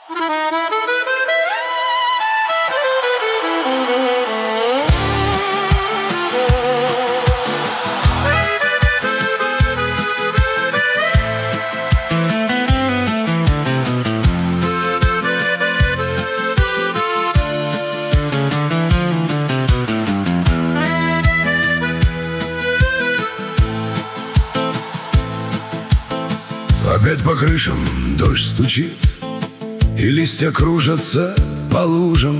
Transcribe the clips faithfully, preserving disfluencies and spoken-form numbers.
Опять по крышам дождь стучит, и листья кружатся по лужам,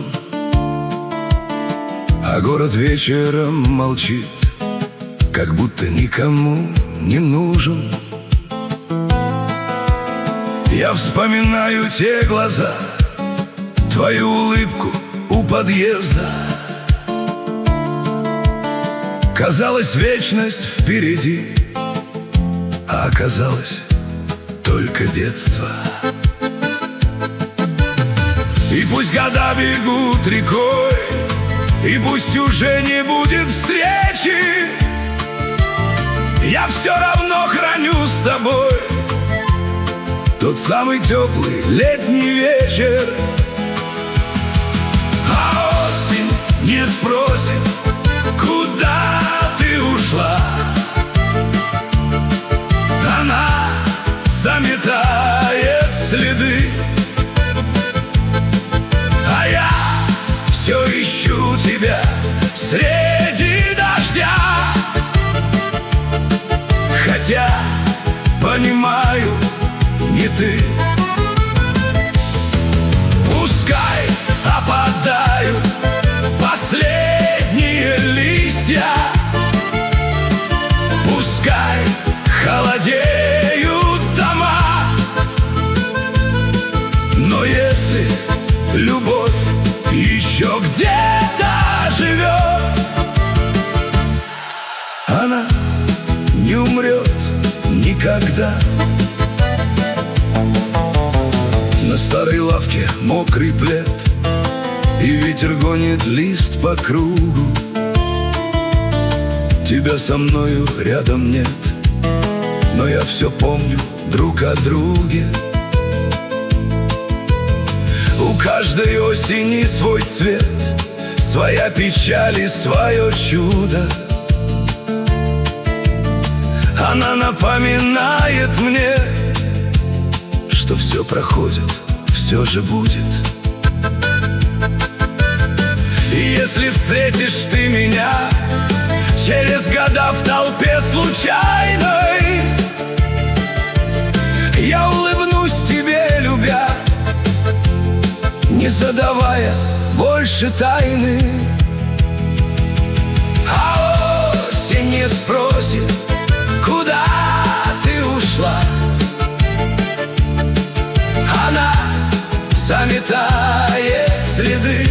а город вечером молчит, как будто никому не нужен. Я вспоминаю те глаза, твою улыбку у подъезда. Казалось, вечность впереди, а оказалось только детство. И пусть года бегут рекой, и пусть уже не будет встречи, я все равно храню с тобой тот самый теплый летний вечер. А осень не спросит, куда ты ушла. Она заметает следы, а я все ищу тебя среди дождя. Хотя понимаю, не ты. Пускай опадают последние листья, пускай холодеют дома, но если любовь еще где-то живет, она не умрет никогда. На старой лавке мокрый плед, и ветер гонит лист по кругу. Тебя со мною рядом нет, но я все помню друг о друге. У каждой осени свой цвет, своя печаль и свое чудо. Она напоминает мне, что все проходит, все же будет. И если встретишь ты меня через года в толпе случайной, я улыбнусь тебе, любя, не задавая больше тайны. А осень не спросит, куда ты ушла. Она заметает следы,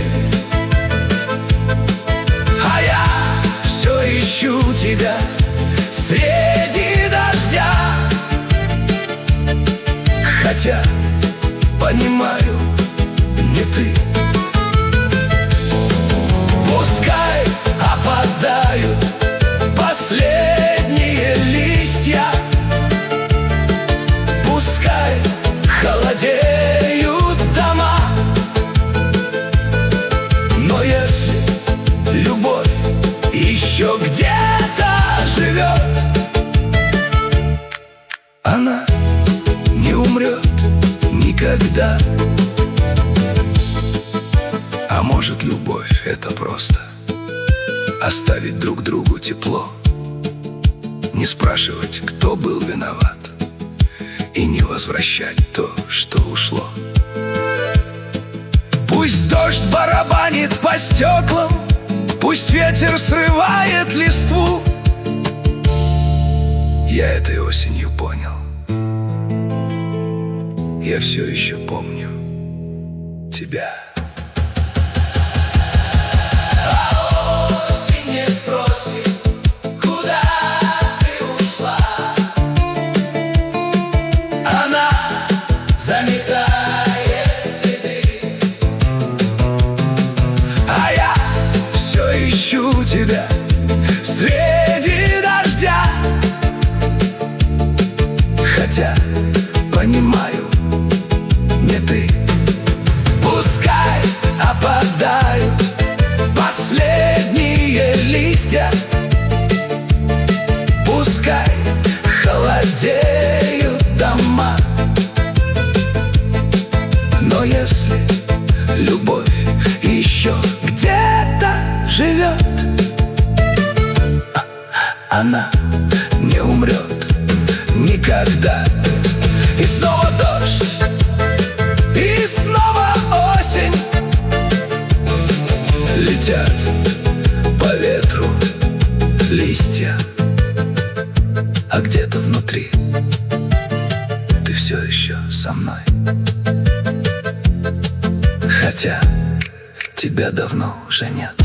а я все ищу тебя среди дождя. Хотя понимаю, не ты. Пускай опадают последние листья, пускай холодеют дома, но если любовь еще где-то живет, она не умрет никогда. А может, любовь — это просто оставить друг другу тепло, не спрашивать, кто был виноват, и не возвращать то, что ушло. Пусть дождь барабанит по стеклам, пусть ветер срывает листву, я этой осенью понял, я все еще помню тебя. Ищу тебя среди дождя, хотя понимаю, не ты. опадают последние листья. Пускай холодеют дома, но если любовь еще где-то живет, она не умрет никогда. И снова дождь, и снова осень, летят по ветру листья, а где-то внутри ты все еще со мной, хотя тебя давно уже нет.